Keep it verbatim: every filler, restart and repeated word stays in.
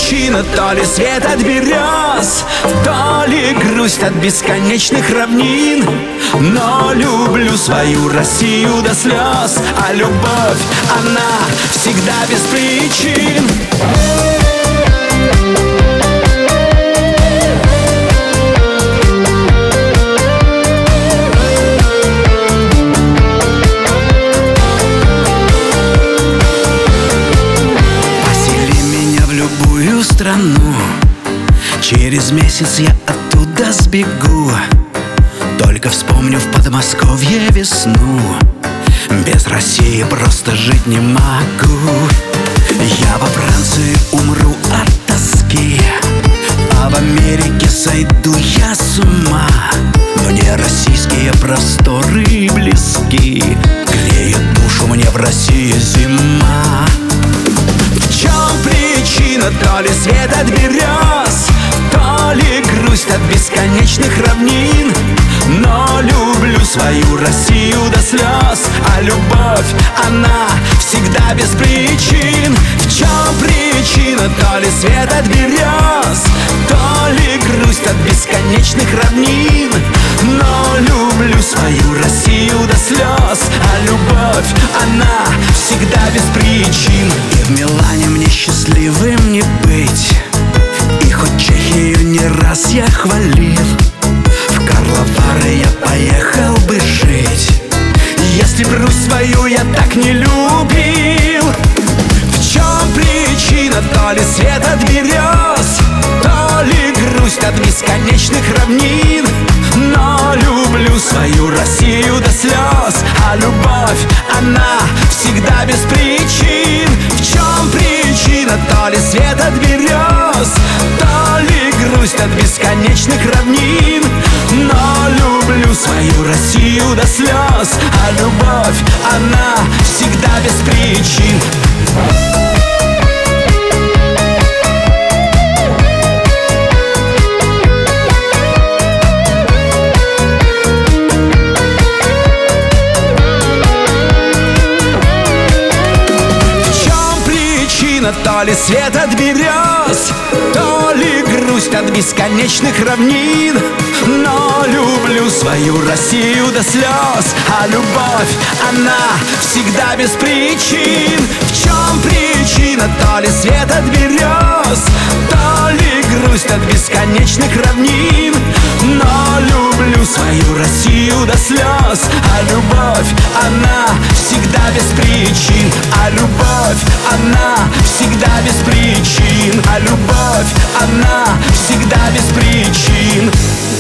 причина, то ли свет от берез, то ли грусть от бесконечных равнин. Но люблю свою Россию до слез, а любовь, она всегда без причин. Страну. Через месяц я оттуда сбегу, только вспомню в Подмосковье весну. Без России просто жить не могу. Я во Франции умру от тоски, а в Америке сойду я с ума. Мне российские просторы близки, греет душу мне в России зима. В чем причина, то ли свет от берез, то ли грусть от бесконечных равнин. Но люблю свою Россию до слез, а любовь, она всегда без причин. В чем причина, то ли свет от берез, то ли грусть от бесконечных равнин. Но люблю свою Россию до слез, а любовь, она всегда без причин. И в Милане мне счастливым не быть, и хоть Чехию не раз я хвалил, в Карловары я поехал бы жить, если б Русь свою я так не любил. В чем причина, то ли свет от берез, то ли грусть от бесконечных равнин. Но люблю свою Россию до слез, а любовь, она всегда без причин. В чем причина, то ли свет от берез, то ли грусть от бесконечных равнин. Но люблю свою Россию до слез, а любовь, она всегда без причин. То ли свет от берез, то ли грусть от бесконечных равнин. Но люблю свою Россию до слез, а любовь, она всегда без причин. В чем причина, то ли свет от берез, то ли грусть от бесконечных равнин. Но люблю свою Россию до слез, а любовь, она всегда без причин. А любовь, она всегда без причин. А любовь, она всегда без причин.